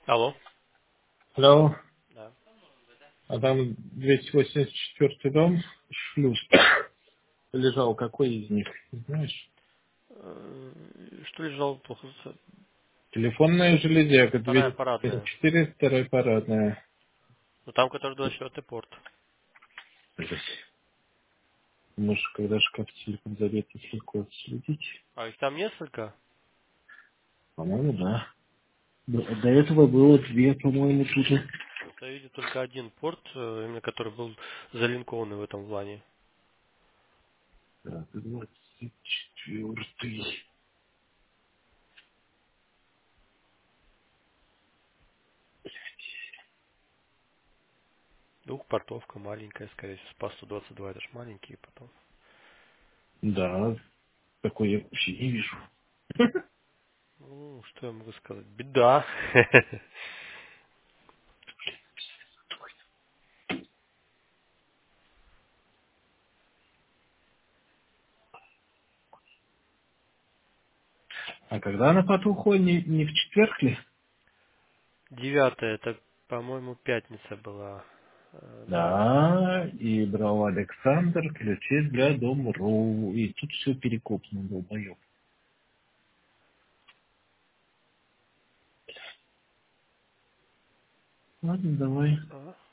Алло. Алло, Да. а там 284 дом, шлюз, лежал какой из них, знаешь? Что лежал плохо? Телефонная железяка Вторая парадная. 284, вторая парадная. Ну там, который 24 порт. Ужас. Может, когда шкаф телефон забит, их легко отследить? А их там несколько? По-моему, да. До этого было две, по-моему, тут. Вот я видел только один порт, именно который был залинкованный в этом плане. Так, 24. Двухпортовка маленькая, скорее всего, спас 122, это ж маленькие потом. Да, такой я вообще не вижу. Ну, что я могу сказать? Беда. А когда она потухла, не в четверг ли? 9, это, по-моему, пятница была. Да. Да, и брал Александр ключи для Дом.ру. И тут все перекопано, долбоёб. Ладно, давай. А?